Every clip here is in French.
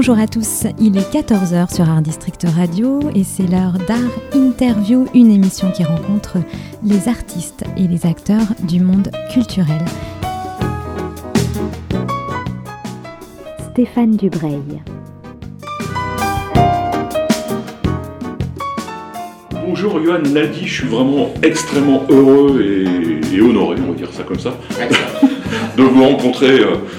Bonjour à tous, il est 14h sur Art District Radio et c'est l'heure d'Art Interview, une émission qui rencontre les artistes et les acteurs du monde culturel. Stéphane Dubreuil. Bonjour Yohan Naldi, je suis vraiment extrêmement heureux et honoré, on va dire ça comme ça, de vous rencontrer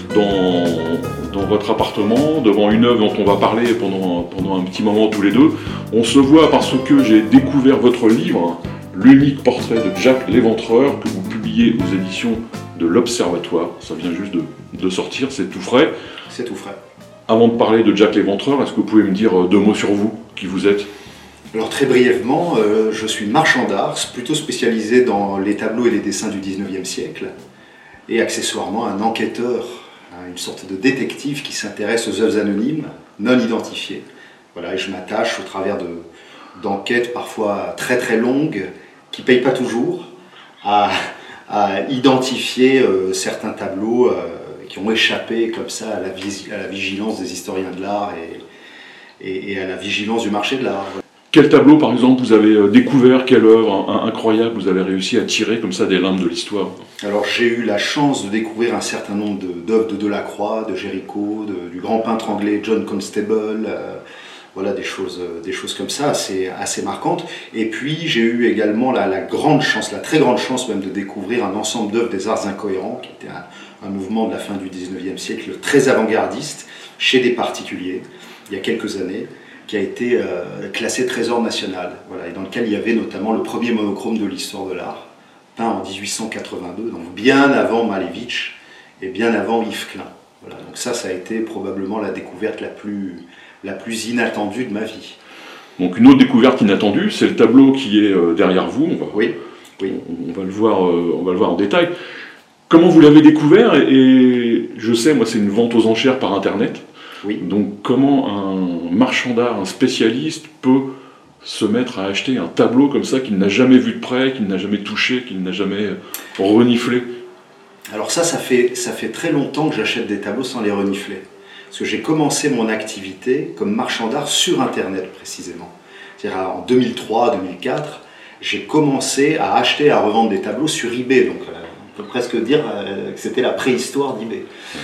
dans votre appartement, devant une œuvre dont on va parler pendant un petit moment tous les deux. On se voit parce que j'ai découvert votre livre, l'unique portrait de Jack l'Éventreur, que vous publiez aux éditions de l'Observatoire. Ça vient juste de sortir, c'est tout frais. C'est tout frais. Avant de parler de Jack l'Éventreur, est-ce que vous pouvez me dire deux mots sur vous, qui vous êtes ? Alors très brièvement, je suis marchand d'art, plutôt spécialisé dans les tableaux et les dessins du 19e siècle, et accessoirement un enquêteur, une sorte de détective qui s'intéresse aux œuvres anonymes, non identifiées. Voilà, et je m'attache au travers d'enquêtes parfois très très longues, qui ne payent pas toujours, à identifier certains tableaux qui ont échappé comme ça à la vigilance des historiens de l'art et à la vigilance du marché de l'art. Quel tableau, par exemple, vous avez découvert, quelle œuvre incroyable vous avez réussi à tirer comme ça des limbes de l'histoire ? Alors j'ai eu la chance de découvrir un certain nombre d'œuvres de Delacroix, de Géricault, du grand peintre anglais John Constable, voilà des choses comme ça, assez marquantes. Et puis j'ai eu également la grande chance, la très grande chance même de découvrir un ensemble d'œuvres des Arts Incohérents, qui était un mouvement de la fin du 19e siècle très avant-gardiste, chez des particuliers, il y a quelques années, qui a été classé Trésor national, voilà, et dans lequel il y avait notamment le premier monochrome de l'histoire de l'art, peint en 1882, donc bien avant Malevich et bien avant Yves Klein. Voilà, donc ça a été probablement la découverte la plus inattendue de ma vie. Donc une autre découverte inattendue, c'est le tableau qui est derrière vous. Oui. On va le voir en détail. Comment vous l'avez découvert ? Et je sais, moi, c'est une vente aux enchères par Internet. Oui. Donc comment un marchand d'art, un spécialiste peut se mettre à acheter un tableau comme ça qu'il n'a jamais vu de près, qu'il n'a jamais touché, qu'il n'a jamais reniflé ? Alors ça fait très longtemps que j'achète des tableaux sans les renifler. Parce que j'ai commencé mon activité comme marchand d'art sur Internet précisément. C'est-à-dire en 2003-2004, j'ai commencé à acheter et à revendre des tableaux sur eBay. Donc on peut presque dire que c'était la préhistoire d'eBay.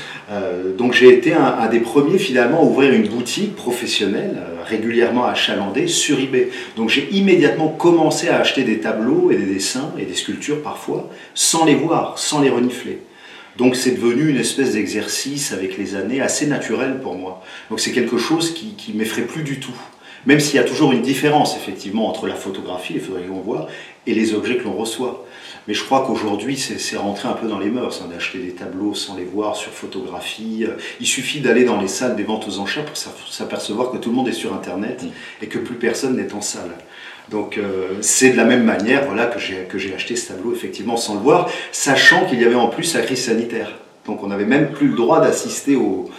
Donc j'ai été un des premiers finalement à ouvrir une boutique professionnelle régulièrement achalandée sur eBay. Donc j'ai immédiatement commencé à acheter des tableaux et des dessins et des sculptures parfois sans les voir, sans les renifler. Donc c'est devenu une espèce d'exercice avec les années assez naturel pour moi. Donc c'est quelque chose qui m'effraie plus du tout. Même s'il y a toujours une différence effectivement entre la photographie, les photographies qu'on voit, et les objets que l'on reçoit. Mais je crois qu'aujourd'hui, c'est rentré un peu dans les mœurs, d'acheter des tableaux sans les voir sur photographie. Il suffit d'aller dans les salles des ventes aux enchères pour s'apercevoir que tout le monde est sur Internet et que plus personne n'est en salle. Donc c'est de la même manière que j'ai acheté ce tableau effectivement sans le voir, sachant qu'il y avait en plus la crise sanitaire. Donc on n'avait même plus le droit d'assister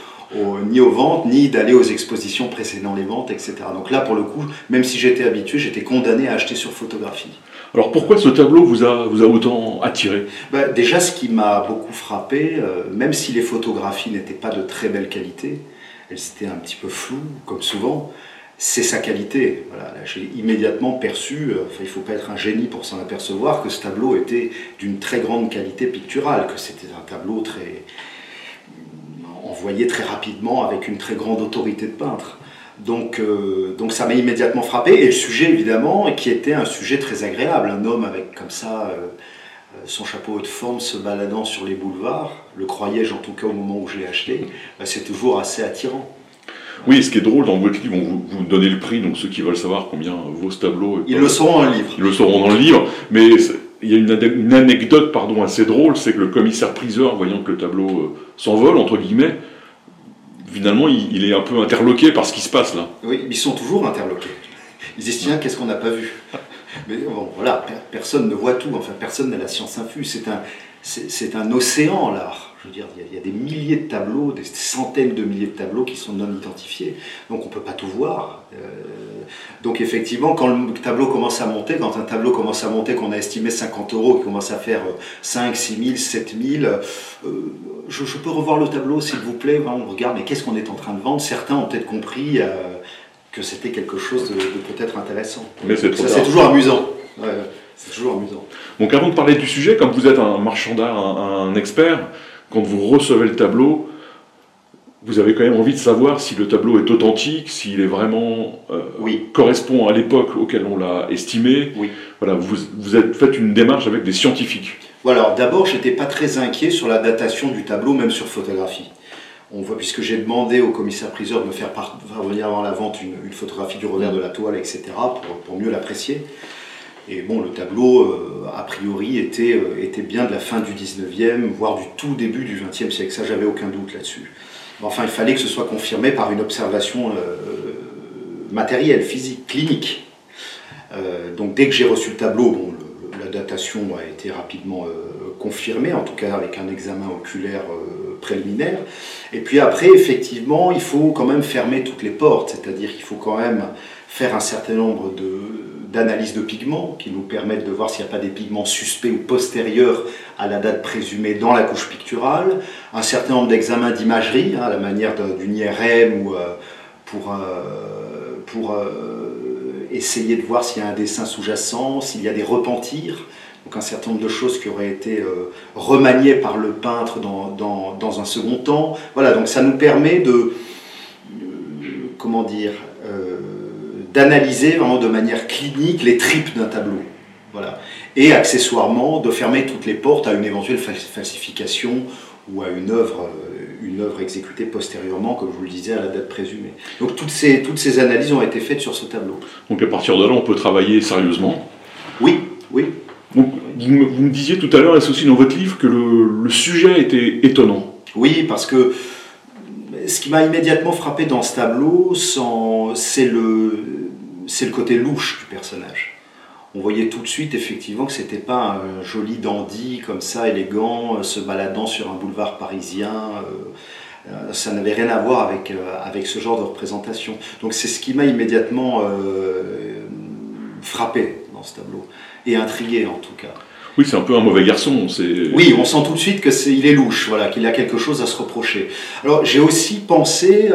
ni aux ventes, ni d'aller aux expositions précédant les ventes, etc. Donc là, pour le coup, même si j'étais habitué, j'étais condamné à acheter sur photographie. Alors pourquoi ce tableau vous a autant attiré ? Déjà, ce qui m'a beaucoup frappé, même si les photographies n'étaient pas de très belle qualité, elles étaient un petit peu floues, comme souvent, c'est sa qualité. Voilà, là, j'ai immédiatement perçu, il ne faut pas être un génie pour s'en apercevoir, que ce tableau était d'une très grande qualité picturale, que c'était un tableau envoyé très rapidement avec une très grande autorité de peintre. Donc ça m'a immédiatement frappé, et le sujet évidemment, qui était un sujet très agréable, un homme avec comme ça son chapeau haute forme se baladant sur les boulevards, le croyais-je en tout cas au moment où je l'ai acheté, c'est toujours assez attirant. Oui, ce qui est drôle dans votre livre, vous donnez le prix, donc ceux qui veulent savoir combien vaut ce tableau... Ils le sauront dans le livre. Ils le sauront dans le livre, mais il y a une anecdote assez drôle, c'est que le commissaire-priseur, voyant que le tableau s'envole, entre guillemets, finalement, il est un peu interloqué par ce qui se passe là. Oui, ils sont toujours interloqués. Ils disent, tiens, qu'est-ce qu'on n'a pas vu ? Mais bon, voilà, personne ne voit tout, enfin, personne n'a la science infuse. C'est un océan, l'art. Je veux dire, il y a des milliers de tableaux, des centaines de milliers de tableaux qui sont non identifiés. Donc on ne peut pas tout voir. Donc effectivement, quand le tableau commence à monter, quand un tableau commence à monter, qu'on a estimé 50 €, qui commence à faire 5, 6 000, 7 000, je peux revoir le tableau s'il vous plaît, on regarde, mais qu'est-ce qu'on est en train de vendre? Certains ont peut-être compris que c'était quelque chose de peut-être intéressant. Mais c'est trop tard. C'est toujours amusant. Ouais, c'est toujours amusant. Donc avant de parler du sujet, comme vous êtes un marchand d'art, un expert, quand vous recevez le tableau, vous avez quand même envie de savoir si le tableau est authentique, s'il est vraiment correspond à l'époque auquel on l'a estimé. Oui. Voilà, vous êtes fait une démarche avec des scientifiques. Voilà, d'abord, j'étais pas très inquiet sur la datation du tableau, même sur photographie. On voit, puisque j'ai demandé au commissaire-priseur de me faire parvenir avant la vente une photographie du revers de la toile, etc., pour mieux l'apprécier. Et bon, le tableau, a priori, était bien de la fin du 19e, voire du tout début du 20e siècle. Ça, j'avais aucun doute là-dessus. Enfin, il fallait que ce soit confirmé par une observation matérielle, physique, clinique. Donc dès que j'ai reçu le tableau, la datation a été rapidement confirmée, en tout cas avec un examen oculaire préliminaire. Et puis après, effectivement, il faut quand même fermer toutes les portes, c'est-à-dire qu'il faut quand même faire un certain nombre d'analyses de pigments qui nous permettent de voir s'il n'y a pas des pigments suspects ou postérieurs à la date présumée dans la couche picturale, un certain nombre d'examens d'imagerie, à la manière d'une IRM ou pour essayer de voir s'il y a un dessin sous-jacent, s'il y a des repentirs, donc un certain nombre de choses qui auraient été remaniées par le peintre dans un second temps. Voilà, donc ça nous permet d'analyser vraiment de manière clinique les tripes d'un tableau. Voilà. Et accessoirement, de fermer toutes les portes à une éventuelle falsification ou à une œuvre exécutée postérieurement, comme je vous le disais, à la date présumée. Donc toutes ces analyses ont été faites sur ce tableau. Donc à partir de là, on peut travailler sérieusement. Oui, oui. Donc, vous me disiez tout à l'heure, et c'est aussi dans votre livre, que le sujet était étonnant. Oui, parce que ce qui m'a immédiatement frappé dans ce tableau, c'est le côté louche du personnage. On voyait tout de suite effectivement que c'était pas un joli dandy comme ça, élégant, se baladant sur un boulevard parisien. Ça n'avait rien à voir avec ce genre de représentation. Donc c'est ce qui m'a immédiatement frappé dans ce tableau, et intrigué en tout cas. Oui, c'est un peu un mauvais garçon. Oui, on sent tout de suite qu'il est louche, voilà, qu'il a quelque chose à se reprocher. Alors j'ai aussi pensé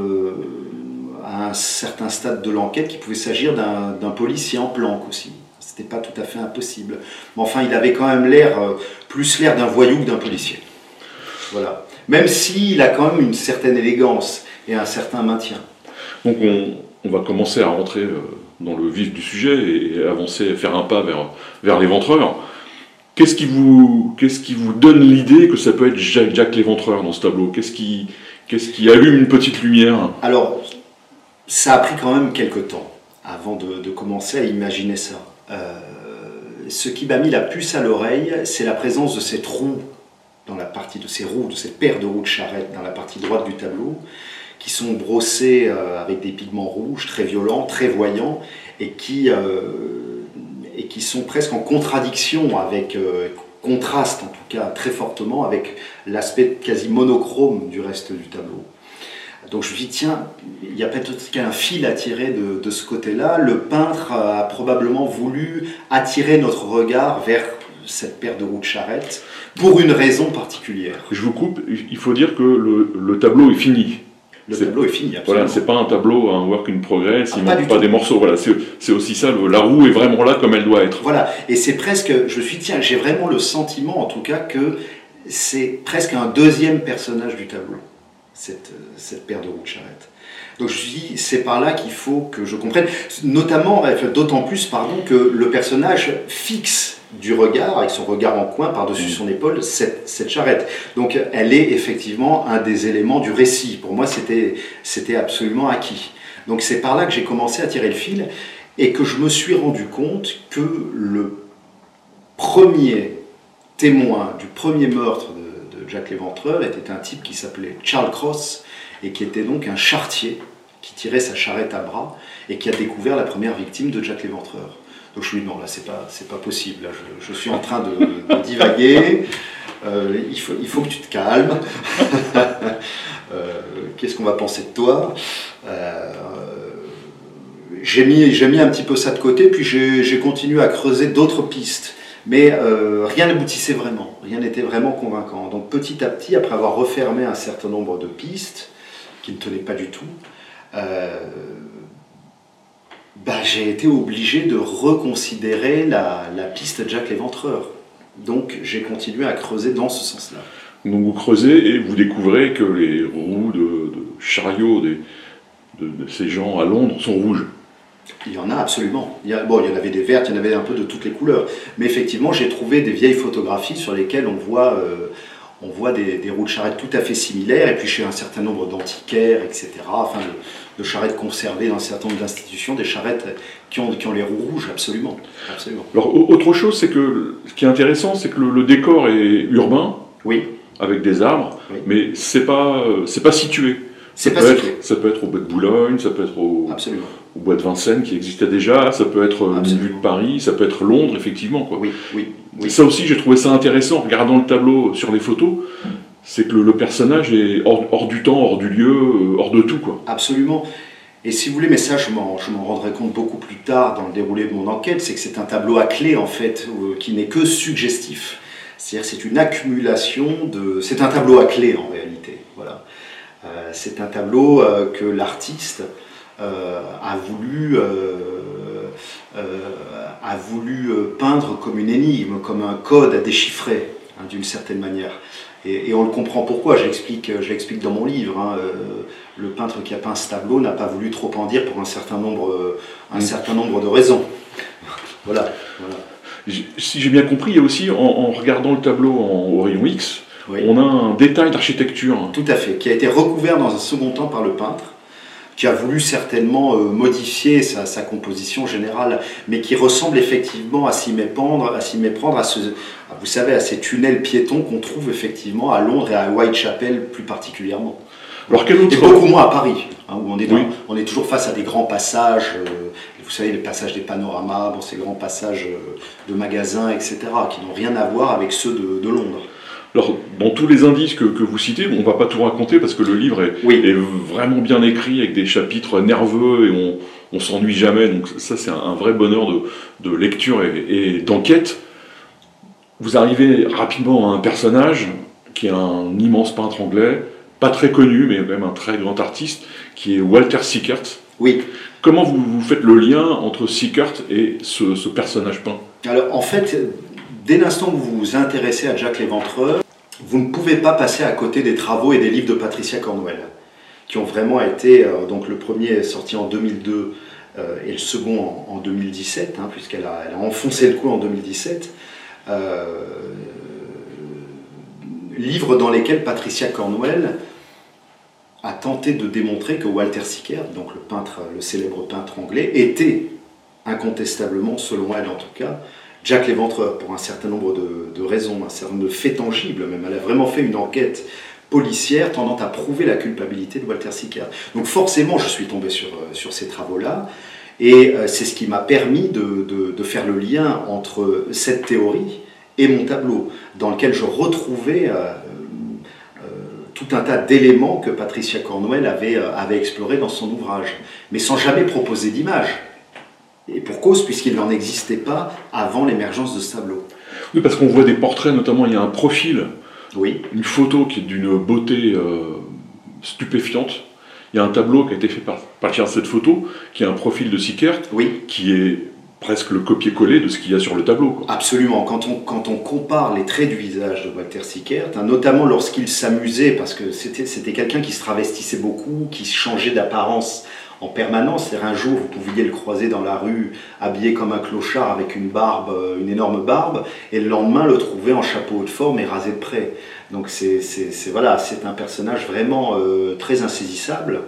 à un certain stade de l'enquête qu'il pouvait s'agir d'un policier en planque aussi. C'était pas tout à fait impossible. Mais enfin, il avait quand même plus l'air d'un voyou que d'un policier. Voilà. Même s'il a quand même une certaine élégance et un certain maintien. Donc on va commencer à rentrer dans le vif du sujet et avancer, faire un pas vers l'Éventreur. Qu'est-ce qui vous donne l'idée que ça peut être Jack l'Éventreur dans ce tableau? Qu'est-ce qui allume une petite lumière? Alors, ça a pris quand même quelques temps avant de commencer à imaginer ça. Ce qui m'a mis la puce à l'oreille, c'est la présence de ces trous dans la partie de ces roues, de cette paire de roues de charrette dans la partie droite du tableau, qui sont brossés avec des pigments rouges très violents, très voyants, et qui sont presque en contradiction contraste en tout cas très fortement avec l'aspect quasi monochrome du reste du tableau. Donc je me dis, tiens, il y a peut-être qu'un fil à tirer de ce côté-là. Le peintre a probablement voulu attirer notre regard vers cette paire de roues de charrette pour une raison particulière. Je vous coupe, il faut dire que le tableau est fini. Le tableau est fini, absolument. Voilà, c'est pas un tableau, un work in progress, il ne manque pas des morceaux. Voilà, c'est aussi ça, la roue est vraiment là comme elle doit être. Voilà, et c'est presque, je me suis dit, tiens, j'ai vraiment le sentiment en tout cas que c'est presque un deuxième personnage du tableau. Cette paire de roues de charrette. Donc je me suis dit, c'est par là qu'il faut que je comprenne, notamment, d'autant plus, que le personnage fixe du regard, avec son regard en coin par-dessus son épaule, cette charrette. Donc elle est effectivement un des éléments du récit. Pour moi, c'était absolument acquis. Donc c'est par là que j'ai commencé à tirer le fil, et que je me suis rendu compte que le premier témoin du premier meurtre de Jack l'Éventreur était un type qui s'appelait Charles Cross, et qui était donc un charretier qui tirait sa charrette à bras et qui a découvert la première victime de Jack l'Éventreur. Donc je lui ai dit non, là c'est pas possible, là, je suis en train de divaguer, il faut que tu te calmes, qu'est-ce qu'on va penser de toi? j'ai mis un petit peu ça de côté, puis j'ai continué à creuser d'autres pistes. Mais rien n'aboutissait vraiment, rien n'était vraiment convaincant. Donc petit à petit, après avoir refermé un certain nombre de pistes, qui ne tenaient pas du tout, j'ai été obligé de reconsidérer la piste Jack l'Éventreur. Donc j'ai continué à creuser dans ce sens-là. Donc vous creusez et vous découvrez que les roues de chariot de ces gens à Londres sont rouges. Il y en a absolument. Il y en avait des vertes, il y en avait un peu de toutes les couleurs. Mais effectivement, j'ai trouvé des vieilles photographies sur lesquelles on voit des roues de charrettes tout à fait similaires, et puis chez un certain nombre d'antiquaires, etc., enfin de charrettes conservées dans un certain nombre d'institutions, des charrettes qui ont les roues rouges, absolument. Alors, autre chose, c'est que ce qui est intéressant, c'est que le décor est urbain, oui, avec des arbres, oui, mais c'est pas situé. Ça peut être au bois de Boulogne, ça peut être au bois de Vincennes qui existait déjà, ça peut être une vue de Paris, ça peut être Londres, effectivement, quoi. Oui. Ça aussi, j'ai trouvé ça intéressant en regardant le tableau sur les photos, c'est que le personnage est hors du temps, hors du lieu, hors de tout, quoi. Absolument. Et si vous voulez, mais ça je m'en rendrai compte beaucoup plus tard dans le déroulé de mon enquête, c'est que c'est un tableau à clé, en fait, qui n'est que suggestif. C'est-à-dire c'est une accumulation de... C'est un tableau à clé, en réalité, voilà. C'est un tableau que l'artiste a voulu peindre comme une énigme, comme un code à déchiffrer, hein, d'une certaine manière. Et on le comprend pourquoi, j'explique dans mon livre. Hein, le peintre qui a peint ce tableau n'a pas voulu trop en dire pour un certain nombre de raisons. Voilà. Si j'ai bien compris, il y a aussi, en regardant le tableau au rayon X, oui, on a un détail d'architecture. Tout à fait, qui a été recouvert dans un second temps par le peintre, qui a voulu certainement modifier sa composition générale, mais qui ressemble effectivement à s'y méprendre à ces tunnels piétons qu'on trouve effectivement à Londres et à Whitechapel plus particulièrement. Alors, et beaucoup moins à Paris, hein, où on est toujours face à des grands passages, vous savez, les passages des panoramas, ces grands passages de magasins, etc., qui n'ont rien à voir avec ceux de Londres. Alors, dans tous les indices que vous citez, on ne va pas tout raconter parce que le livre est vraiment bien écrit avec des chapitres nerveux et on ne s'ennuie jamais. Donc ça, c'est un vrai bonheur de lecture et d'enquête. Vous arrivez rapidement à un personnage qui est un immense peintre anglais, pas très connu, mais même un très grand artiste, qui est Walter Sickert. Oui. Comment vous faites le lien entre Sickert et ce personnage peint? Alors, en fait, dès l'instant que vous vous intéressez à Jack l'Éventreur, vous ne pouvez pas passer à côté des travaux et des livres de Patricia Cornwell, qui ont vraiment été, donc le premier est sorti en 2002 et le second en 2017, hein, puisqu'elle a enfoncé le coup en 2017, livres dans lesquels Patricia Cornwell a tenté de démontrer que Walter Sickert, donc le célèbre peintre anglais, était incontestablement, selon elle en tout cas, Jack l'Éventreur, pour un certain nombre de raisons, un certain nombre de faits tangibles même. Elle a vraiment fait une enquête policière tendant à prouver la culpabilité de Walter Sickert. Donc forcément, je suis tombé sur ces travaux-là, et c'est ce qui m'a permis de faire le lien entre cette théorie et mon tableau, dans lequel je retrouvais tout un tas d'éléments que Patricia Cornwell avait explorés dans son ouvrage, mais sans jamais proposer d'image. Et pour cause, puisqu'il n'en existait pas avant l'émergence de ce tableau. Oui, parce qu'on voit des portraits, notamment il y a un profil, oui, une photo qui est d'une beauté stupéfiante. Il y a un tableau qui a été fait par partir de cette photo, qui est un profil de Sickert, oui, qui est presque le copier-coller de ce qu'il y a sur le tableau, quoi. Absolument. Quand on compare les traits du visage de Walter Sickert, hein, notamment lorsqu'il s'amusait, parce que c'était quelqu'un qui se travestissait beaucoup, qui changeait d'apparence en permanence. C'est-à-dire un jour, vous pouviez le croiser dans la rue, habillé comme un clochard avec une barbe, une énorme barbe, et le lendemain, le trouver en chapeau haut de forme et rasé de près. Donc c'est un personnage vraiment très insaisissable.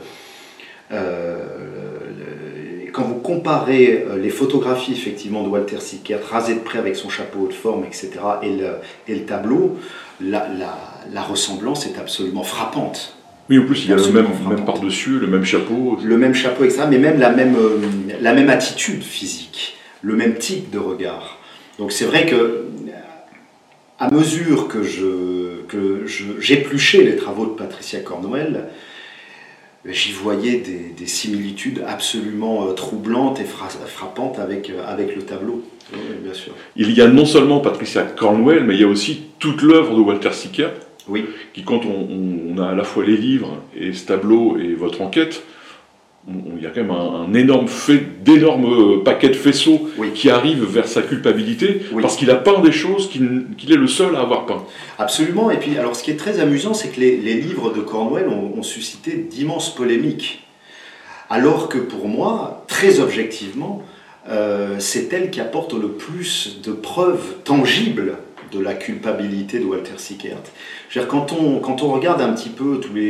Quand vous comparez les photographies effectivement de Walter Sickert, rasé de près avec son chapeau haut de forme, etc., et le tableau, la ressemblance est absolument frappante. Oui, en plus, il y a le même par-dessus, le même chapeau. Le même chapeau, etc., mais même la même attitude physique, le même type de regard. Donc c'est vrai que, à mesure que j'épluchais les travaux de Patricia Cornwell, j'y voyais des similitudes absolument troublantes et frappantes avec le tableau. Oui, bien sûr. Il y a non seulement Patricia Cornwell, mais il y a aussi toute l'œuvre de Walter Sickert, oui. Qui, quand on a à la fois les livres et ce tableau et votre enquête, il y a quand même un d'énormes paquets de faisceaux oui. qui arrivent vers sa culpabilité, oui. Parce qu'il a peint des choses qu'il est le seul à avoir peint. Absolument, et puis alors ce qui est très amusant, c'est que les livres de Cornwell ont suscité d'immenses polémiques, alors que pour moi, très objectivement, c'est elle qui apporte le plus de preuves tangibles de la culpabilité de Walter Sickert. Quand on regarde un petit peu tous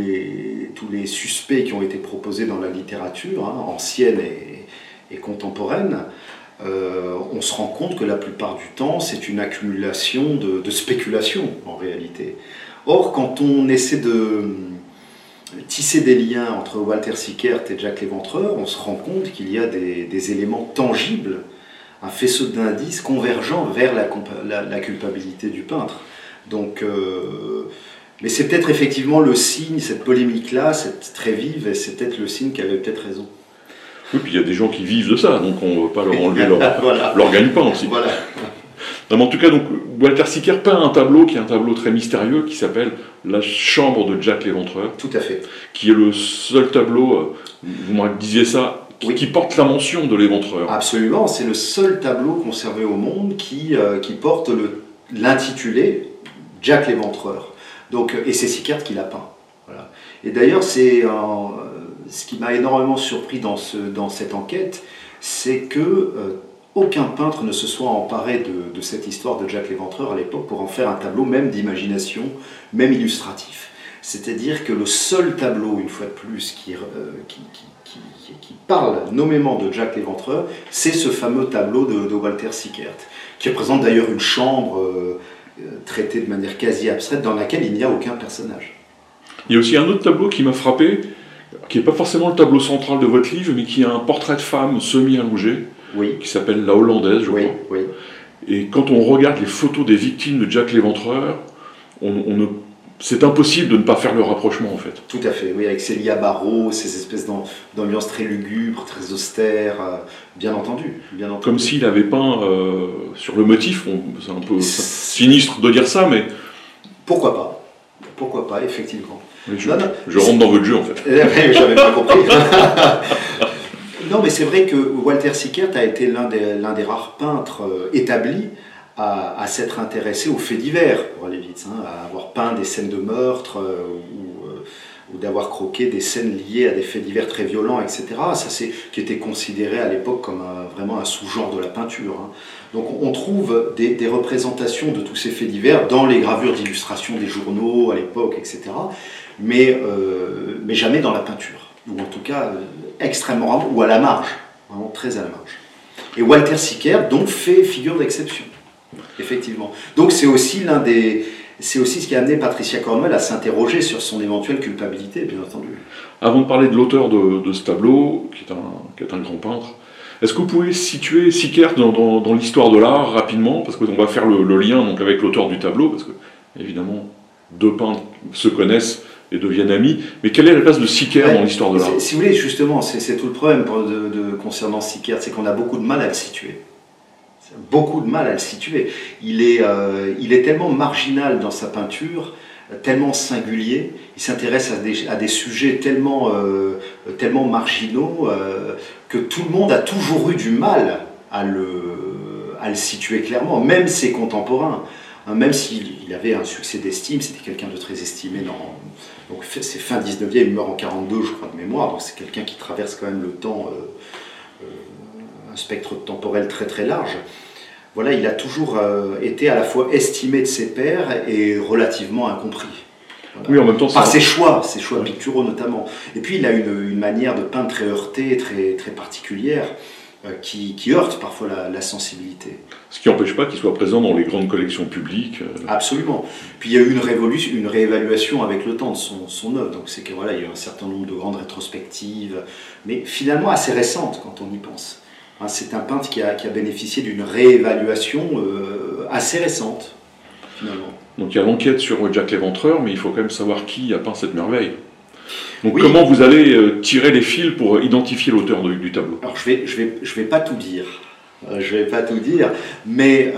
les suspects qui ont été proposés dans la littérature, ancienne et contemporaine, on se rend compte que la plupart du temps, c'est une accumulation de spéculations, en réalité. Or, quand on essaie de tisser des liens entre Walter Sickert et Jacques Léventreur, on se rend compte qu'il y a des éléments tangibles, un faisceau d'indices convergents vers la culpabilité du peintre. Donc, mais c'est peut-être effectivement le signe, cette polémique-là, c'est très vive, et c'est peut-être le signe qu'elle avait peut-être raison. Oui, puis il y a des gens qui vivent de ça, donc on ne veut pas leur enlever voilà. leur gagne-pain aussi. Voilà. Non, mais en tout cas, donc, Walter Sickert peint un tableau qui est un tableau très mystérieux qui s'appelle La chambre de Jacques Léventreur. Tout à fait. Qui est le seul tableau, vous me disiez ça, qui porte la mention de Léventreur. Absolument, c'est le seul tableau conservé au monde qui porte l'intitulé Jacques Léventreur. Donc, et c'est Sickert qui l'a peint. Voilà. Et d'ailleurs, ce qui m'a énormément surpris dans cette enquête, c'est que aucun peintre ne se soit emparé de cette histoire de Jacques Léventreur à l'époque pour en faire un tableau même d'imagination, même illustratif. C'est-à-dire que le seul tableau, une fois de plus, qui parle nommément de Jacques Léventreur, c'est ce fameux tableau de Walter Sickert, qui représente d'ailleurs une chambre traitée de manière quasi abstraite dans laquelle il n'y a aucun personnage. Il y a aussi un autre tableau qui m'a frappé, qui n'est pas forcément le tableau central de votre livre, mais qui a un portrait de femme semi-allongé, oui. Qui s'appelle La Hollandaise, je crois. Oui. Et quand on regarde les photos des victimes de Jacques Léventreur, c'est impossible de ne pas faire le rapprochement, en fait. Tout à fait, oui, avec ces lits à barreaux, ces espèces d'ambiance très lugubre, très austère, bien entendu. Comme s'il avait peint sur le motif, c'est un peu sinistre de dire ça, mais... Pourquoi pas, effectivement. Je rentre dans votre jeu, en fait. J'avais pas compris. Non, mais c'est vrai que Walter Sickert a été l'un des rares peintres établis à s'être intéressé aux faits divers, pour aller vite, à avoir peint des scènes de meurtre ou d'avoir croqué des scènes liées à des faits divers très violents, etc. Ça, qui était considéré à l'époque comme vraiment un sous-genre de la peinture. Donc on trouve des représentations de tous ces faits divers dans les gravures d'illustration des journaux à l'époque, etc. Mais jamais dans la peinture, ou en tout cas extrêmement rare, ou à la marge, vraiment très à la marge. Et Walter Sickert donc fait figure d'exception. Effectivement. Donc c'est aussi ce qui a amené Patricia Cornwell à s'interroger sur son éventuelle culpabilité, bien entendu. Avant de parler de l'auteur de ce tableau, qui est un grand peintre, est-ce que vous pouvez situer Sickert dans l'histoire de l'art rapidement, parce qu'on va faire le lien donc, avec l'auteur du tableau, parce que évidemment deux peintres se connaissent et deviennent amis, mais quelle est la place de Sickert dans l'histoire de l'art ? Si vous voulez, justement, c'est tout le problème concernant Sickert, c'est qu'on a beaucoup de mal à le situer. Beaucoup de mal à le situer. Il est tellement marginal dans sa peinture, tellement singulier, il s'intéresse à des sujets tellement marginaux que tout le monde a toujours eu du mal à le situer clairement, même ses contemporains. Même s'il avait un succès d'estime, c'était quelqu'un de très estimé. Donc c'est fin 19e, il meurt en 42, je crois, de mémoire, donc c'est quelqu'un qui traverse quand même le temps, un spectre temporel très très large. Voilà, il a toujours été à la fois estimé de ses pairs et relativement incompris. Voilà. Oui, en même temps, par ses choix picturaux notamment. Et puis il a une manière de peindre très heurtée, très, très particulière, qui heurte parfois la sensibilité. Ce qui n'empêche pas qu'il soit présent dans les grandes collections publiques. Absolument. Puis il y a eu une réévaluation avec le temps de son œuvre. Donc c'est que voilà, il y a eu un certain nombre de grandes rétrospectives, mais finalement assez récentes quand on y pense. C'est un peintre qui a bénéficié d'une réévaluation assez récente, finalement. Donc il y a l'enquête sur Jacques Léventreur, mais il faut quand même savoir qui a peint cette merveille. Donc comment vous allez tirer les fils pour identifier l'auteur du tableau? Alors je vais pas tout dire. Je vais pas tout dire, mais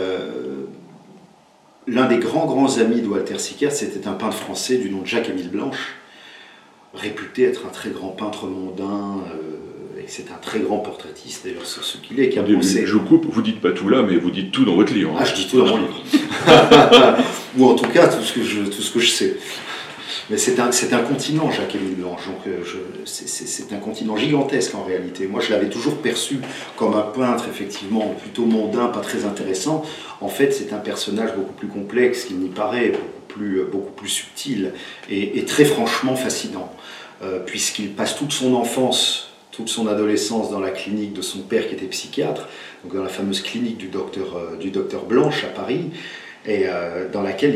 l'un des grands amis de Walter Sickert, c'était un peintre français du nom de Jacques-Émile Blanche, réputé être un très grand peintre mondain, et c'est un très grand portraitiste, d'ailleurs c'est ce qu'il est, qui a pensé... Je coupe, vous dites pas tout là, mais vous dites tout dans votre livre. Ah, je dis tout dans mon livre. Ou en tout cas, tout ce que je sais. Mais c'est un continent, Jacques-Émile Blanche, donc c'est un continent gigantesque en réalité. Moi je l'avais toujours perçu comme un peintre effectivement plutôt mondain, pas très intéressant. En fait c'est un personnage beaucoup plus complexe qu'il n'y paraît, beaucoup plus subtil et très franchement fascinant, puisqu'il passe toute son enfance, toute son adolescence dans la clinique de son père qui était psychiatre, donc dans la fameuse clinique du docteur Blanche à Paris, et dans laquelle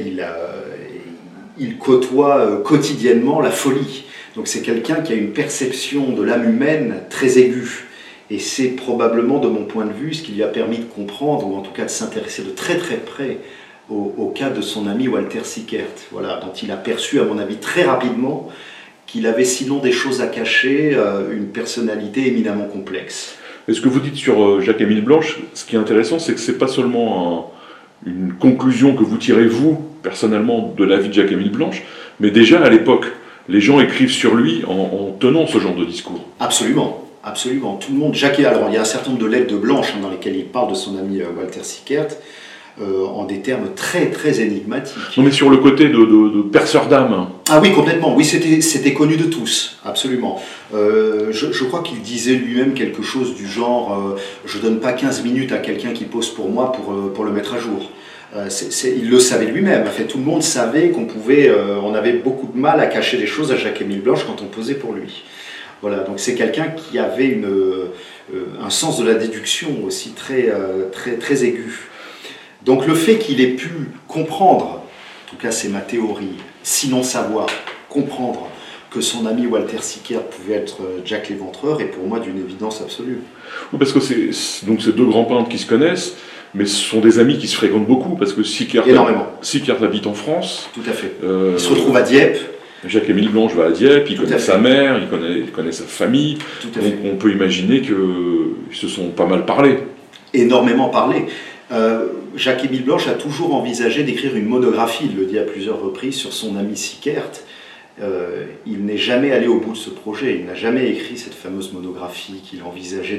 il côtoie quotidiennement la folie. Donc c'est quelqu'un qui a une perception de l'âme humaine très aiguë. Et c'est probablement, de mon point de vue, ce qui lui a permis de comprendre, ou en tout cas de s'intéresser de très très près au cas de son ami Walter Sickert, voilà, dont il a perçu, à mon avis, très rapidement qu'il avait sinon des choses à cacher, une personnalité éminemment complexe. Et ce que vous dites sur Jacques-Émile Blanche, ce qui est intéressant, c'est que c'est pas seulement une conclusion que vous tirez, vous, personnellement, de la vie de Jacques-Émile Blanche, mais déjà à l'époque, les gens écrivent sur lui en tenant ce genre de discours. Absolument, absolument. Tout le monde, alors il y a un certain nombre de lettres de Blanche dans lesquelles il parle de son ami Walter Sickert, en des termes très très énigmatiques. Non mais sur le côté de perceur d'âme. Ah oui, complètement, oui, c'était connu de tous, absolument. Je crois qu'il disait lui-même quelque chose du genre je donne pas 15 minutes à quelqu'un qui pose pour moi pour le mettre à jour. Il le savait lui-même, en fait, tout le monde savait on avait beaucoup de mal à cacher des choses à Jacques-Émile Blanche quand on posait pour lui. Voilà, donc c'est quelqu'un qui avait un sens de la déduction aussi très, très, très aigu. Donc le fait qu'il ait pu comprendre, en tout cas c'est ma théorie, sinon savoir, comprendre que son ami Walter Sickert pouvait être Jack l'Éventreur est pour moi d'une évidence absolue. Oui, parce que donc ces deux grands peintres qui se connaissent, mais ce sont des amis qui se fréquentent beaucoup, parce que Sickert habite en France. Tout à fait. Il se retrouve à Dieppe. Jacques-Émile Blanche va à Dieppe, il connaît sa mère, il connaît sa famille. Donc on peut imaginer qu'ils se sont pas mal parlé. Énormément parlé. Jacques-Émile Blanche a toujours envisagé d'écrire une monographie, il le dit à plusieurs reprises, sur son ami Sickert. Il n'est jamais allé au bout de ce projet, il n'a jamais écrit cette fameuse monographie qu'il envisageait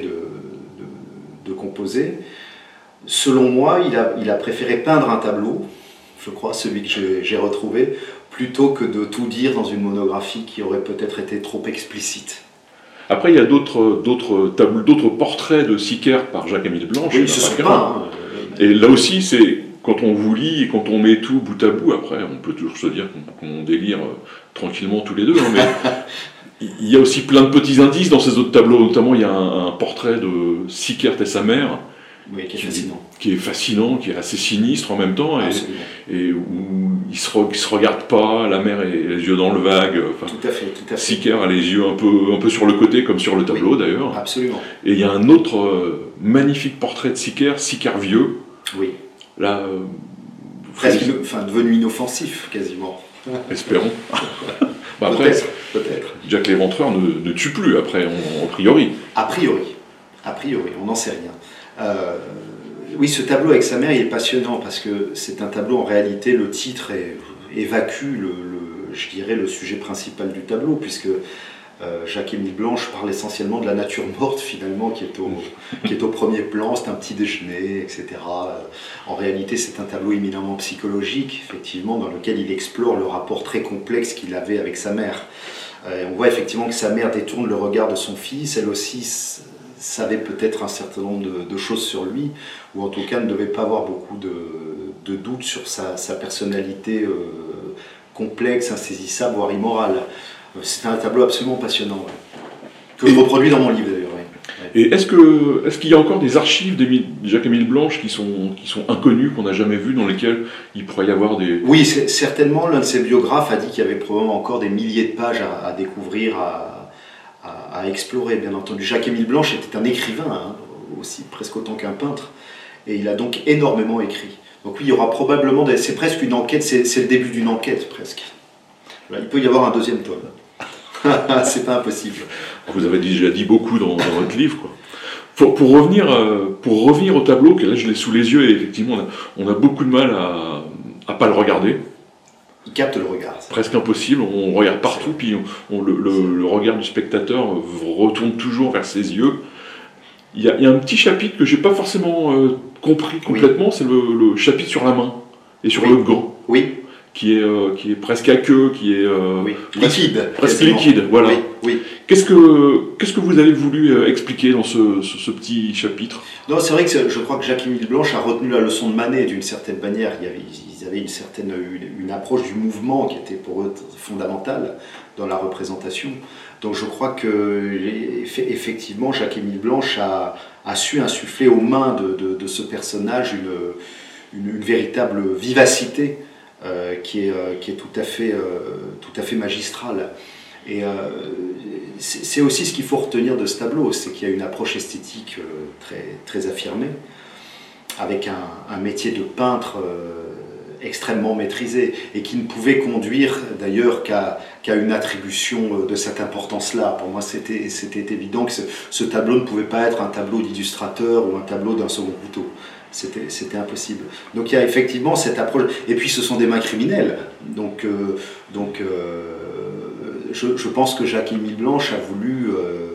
de composer. Selon moi, il a préféré peindre un tableau, je crois, celui que j'ai retrouvé, plutôt que de tout dire dans une monographie qui aurait peut-être été trop explicite. Après, il y a d'autres portraits de Sickert par Jacques-Émile Blanche. Oui, ce sont pas. Et là aussi, c'est quand on vous lit et quand on met tout bout à bout, après, on peut toujours se dire qu'on délire tranquillement tous les deux, hein, mais il y a aussi plein de petits indices dans ces autres tableaux. Notamment, il y a un portrait de Sickert et sa mère. Oui, qui est fascinant. Qui est fascinant, qui est assez sinistre en même temps, et où ils se regardent pas, la mère a les yeux dans le vague. Tout à fait. Sickert a les yeux un peu sur le côté, comme sur le tableau d'ailleurs. Absolument. Et il y a un autre magnifique portrait de Sickert vieux. Oui. Là, presque devenu inoffensif, quasiment. Espérons. Après, peut-être. Jack l'Éventreur ne tue plus, après, a priori. A priori, on n'en sait rien. Oui, ce tableau avec sa mère, il est passionnant parce que c'est un tableau, en réalité, le titre évacue je dirais, le sujet principal du tableau, puisque Jacques-Émile Blanche parle essentiellement de la nature morte, finalement, qui est au premier plan, c'est un petit déjeuner, etc. En réalité, c'est un tableau éminemment psychologique, effectivement, dans lequel il explore le rapport très complexe qu'il avait avec sa mère. On voit effectivement que sa mère détourne le regard de son fils, elle aussi savait peut-être un certain nombre de choses sur lui, ou en tout cas ne devait pas avoir beaucoup de doutes sur sa personnalité complexe, insaisissable, voire immorale. C'est un tableau absolument passionnant, que je reproduis dans mon livre d'ailleurs. Et est-ce qu'il y a encore des archives de Jacques-Émile Blanche qui sont inconnues, qu'on n'a jamais vues, dans lesquelles il pourrait y avoir des... Oui, certainement, l'un de ses biographes a dit qu'il y avait probablement encore des milliers de pages à découvrir, à explorer, bien entendu. Jacques-Émile Blanche était un écrivain, aussi presque autant qu'un peintre, et il a donc énormément écrit. Donc oui, il y aura probablement, c'est presque une enquête, c'est le début d'une enquête presque. Voilà, il peut y avoir un deuxième tome. C'est pas impossible. Vous avez déjà dit beaucoup dans votre livre, quoi. Pour revenir au tableau, que là je l'ai sous les yeux, et effectivement on a beaucoup de mal à pas le regarder. Il capte le regard. Presque impossible, on regarde partout, puis le regard du spectateur retourne toujours vers ses yeux. Il y a un petit chapitre que j'ai pas forcément compris complètement, c'est le chapitre sur la main et sur le gant. Oui. Qui est presque aqueux, qui est liquide. Presque liquide, voilà. Oui. Qu'est-ce que vous avez voulu expliquer dans ce petit chapitre ? Non, c'est vrai que je crois que Jacques-Émile Blanche a retenu la leçon de Manet d'une certaine manière. Ils avaient une approche du mouvement qui était pour eux fondamentale dans la représentation. Donc je crois que effectivement Jacques-Émile Blanche a su insuffler aux mains de ce personnage une véritable vivacité qui est tout à fait magistrale. Et c'est aussi ce qu'il faut retenir de ce tableau, c'est qu'il y a une approche esthétique très, très affirmée, avec un métier de peintre extrêmement maîtrisé, et qui ne pouvait conduire d'ailleurs qu'à une attribution de cette importance-là. Pour moi, c'était évident que ce tableau ne pouvait pas être un tableau d'illustrateur ou un tableau d'un second couteau. C'était impossible. Donc il y a effectivement cette approche. Et puis ce sont des mains criminelles. Donc je pense que Jacques-Émile Blanche a voulu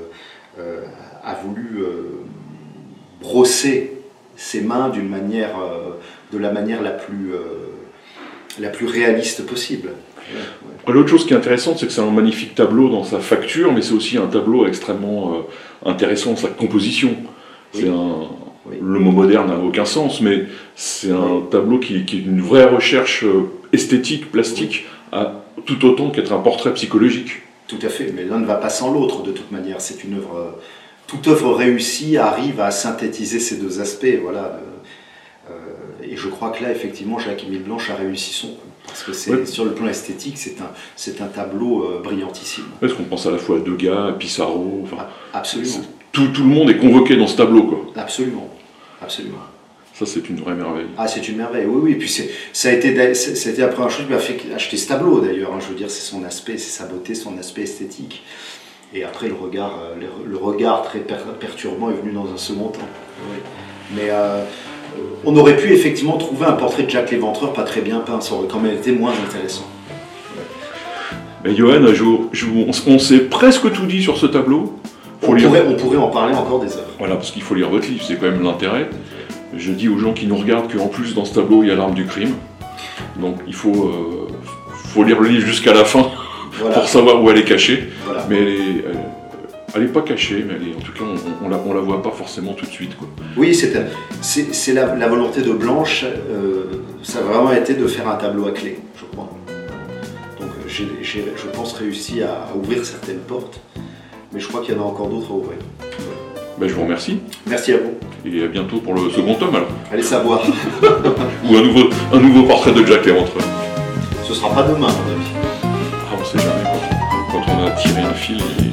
brosser ses mains de la manière la plus réaliste possible. L'autre chose qui est intéressante, c'est que c'est un magnifique tableau dans sa facture, mais c'est aussi un tableau extrêmement intéressant dans sa composition. Le mot moderne n'a aucun sens, mais c'est un tableau qui est une vraie recherche esthétique, plastique, tout autant qu'être un portrait psychologique. Tout à fait, mais l'un ne va pas sans l'autre de toute manière. C'est une œuvre, toute œuvre réussie arrive à synthétiser ces deux aspects, voilà. Et je crois que là, effectivement, Jacques-Émile Blanche a réussi son coup, parce que sur le plan esthétique, c'est un tableau brillantissime. Parce qu'on pense à la fois à Degas, à Pissarro. Absolument. Tout le monde est convoqué dans ce tableau, quoi. Absolument. Ça, c'est une vraie merveille. Ah, c'est une merveille, oui. Et puis ça a été la première chose qui m'a fait acheter ce tableau, d'ailleurs. Je veux dire, c'est son aspect, c'est sa beauté, son aspect esthétique. Et après, le regard très perturbant est venu dans un second temps. Oui. Mais on aurait pu effectivement trouver un portrait de Jacques Léventreur pas très bien peint. Ça aurait quand même été moins intéressant. Mais Johan, on s'est presque tout dit sur ce tableau. On pourrait en parler encore des heures. Voilà, parce qu'il faut lire votre livre, c'est quand même l'intérêt. Je dis aux gens qui nous regardent qu'en plus dans ce tableau il y a l'arme du crime. Donc il faut lire le livre jusqu'à la fin pour savoir où elle est cachée. Voilà. Mais elle n'est pas cachée, mais en tout cas on la voit pas forcément tout de suite, quoi. Oui, c'est la volonté de Blanche, ça a vraiment été de faire un tableau à clé, je crois. Donc j'ai, je pense, réussi à ouvrir certaines portes. Mais je crois qu'il y en a encore d'autres à ouvrir. Ben, je vous remercie. Merci à vous. Et à bientôt pour le second tome alors. Allez savoir. Ou un nouveau portrait de Jacques Léventreur. Ce sera pas demain, à mon avis. Ah, on sait jamais. Quand on a tiré un fil,